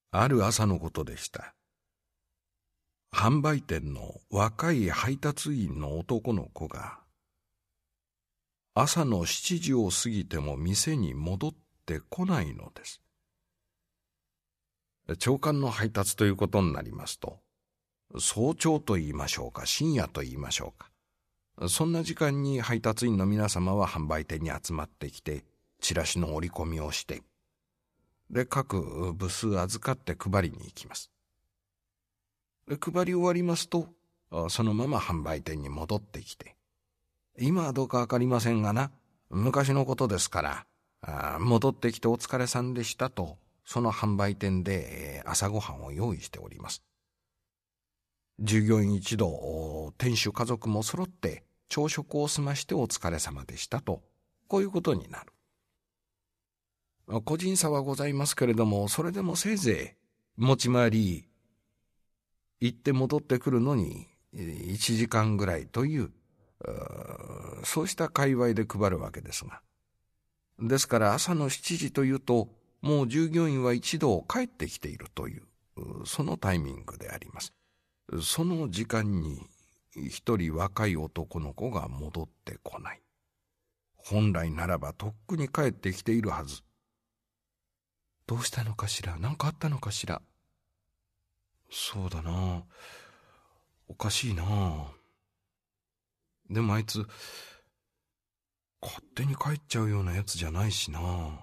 ある朝のことでした。販売店の若い配達員の男の子が、朝の7時を過ぎても店に戻ってこないのです。朝刊の配達ということになりますと、早朝と言いましょうか、深夜と言いましょうか、そんな時間に配達員の皆様は販売店に集まってきて、チラシの折り込みをして、で、各部数預かって配りに行きます。で、配り終わりますと、そのまま販売店に戻ってきて、今はどうかわかりませんがな、昔のことですから、戻ってきてお疲れさんでしたと、その販売店で朝ごはんを用意しております。従業員一同、店主家族も揃って朝食を済ましてお疲れ様でしたと、こういうことになる。個人差はございますけれども、それでもせいぜい持ち回り行って戻ってくるのに1時間ぐらいという、そうした界隈で配るわけですが、ですから朝の7時というと、もう従業員は一度帰ってきているという、そのタイミングであります。その時間に一人若い男の子が戻ってこない。本来ならばとっくに帰ってきているはず。どうしたのかしら、何かあったのかしら。そうだな、おかしいな。でもあいつ勝手に帰っちゃうようなやつじゃないしな。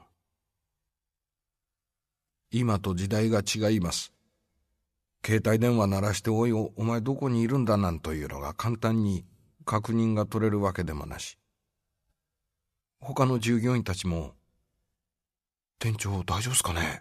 今と時代が違います。携帯電話鳴らしておいお前どこにいるんだなんというのが簡単に確認が取れるわけでもなし。他の従業員たちも、店長大丈夫ですかね。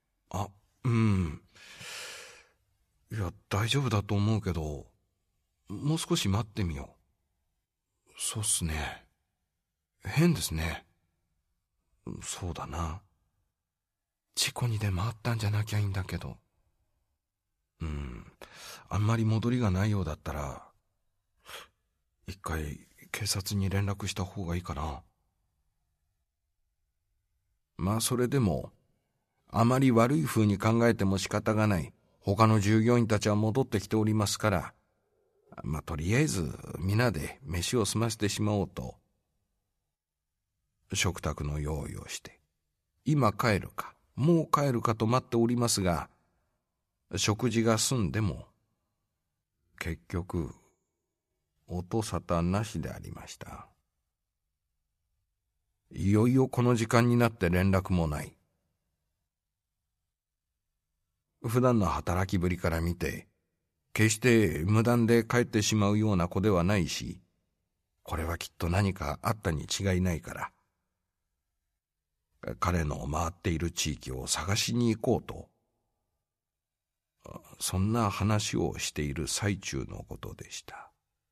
いや大丈夫だと思うけど、もう少し待ってみよう。そうっすね。変ですね。そうだな。事故にでもあったんじゃなきゃいいんだけど。あんまり戻りがないようだったら、一回警察に連絡した方がいいかな。まあそれでも、あまり悪い風に考えても仕方がない。他の従業員たちは戻ってきておりますから、まあとりあえず皆で飯を済ませてしまおうと、食卓の用意をして、今帰るか、もう帰るかと待っておりますが、食事が済んでも、結局、音沙汰なしでありました。いよいよこの時間になって連絡もない。普段の働きぶりから見て、決して無断で帰ってしまうような子ではないし、これはきっと何かあったに違いないから、彼の回っている地域を探しに行こうと、そんな話をしている最中のことでした。